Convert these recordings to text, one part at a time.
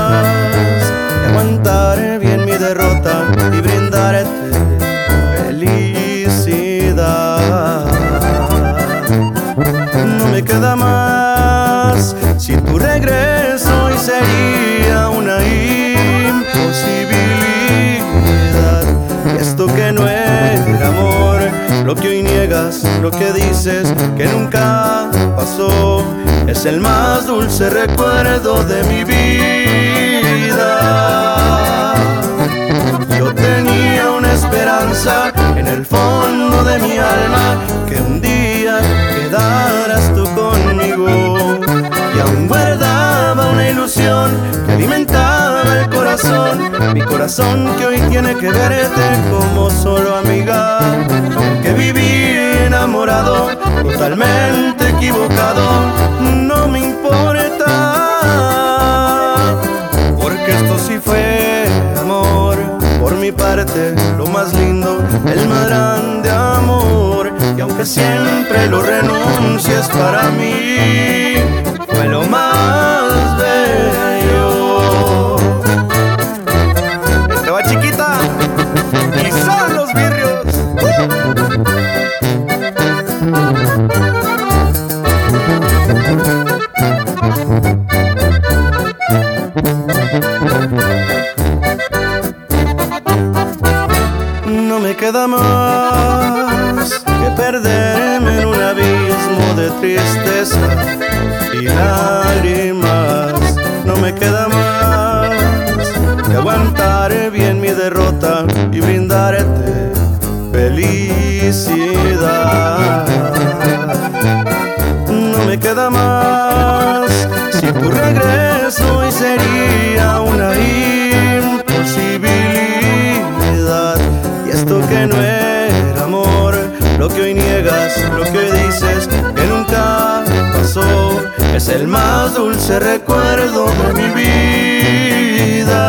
de aguantar bien mi derrota y brindarte felicidad. No me queda más, si tu regreso hoy sería una imposibilidad. Y esto que no era amor, lo que hoy niegas, lo que dices que nunca pasó, es el más dulce recuerdo de mi vida. Yo tenía una esperanza en el fondo de mi alma, que un día quedaras tú conmigo, y aún guardaba una ilusión que alimentaba el corazón, mi corazón que hoy tiene que verte como solo amiga. Que viví enamorado, totalmente equivocado, no me importa, porque esto sí fue amor. Por mi parte, lo más lindo, el más grande amor, y aunque siempre lo renuncies, para mí fue lo más bello. Estaba chiquita y son los birrios. No me queda más que perderme en un abismo de tristeza y lágrimas. No me queda más que aguantar bien mi derrota y brindarte felicidad. No me queda más, si tu regreso hoy sería una imposibilidad. Y esto que no era amor, lo que hoy niegas, lo que hoy dices que nunca pasó, es el más dulce recuerdo de mi vida.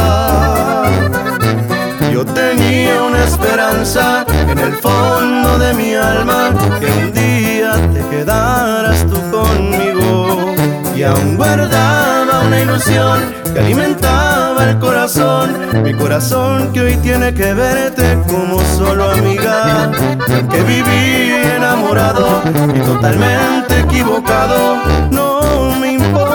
Yo tenía una esperanza en el fondo de mi alma, que un día te quedaras tú conmigo, y aún guardaba una ilusión que alimentaba el corazón, mi corazón que hoy tiene que verte como solo amiga. Que viví enamorado y totalmente equivocado, no me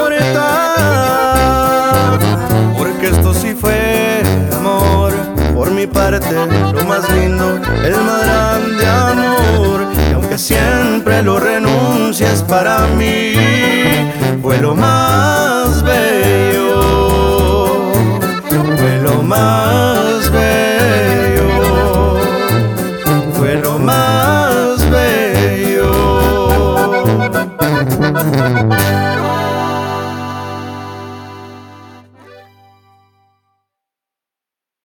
importa, porque esto sí fue amor. Por mi parte, lo más lindo, el más grande amor, y aunque siempre lo renuncies, para mí fue lo más bello, fue lo más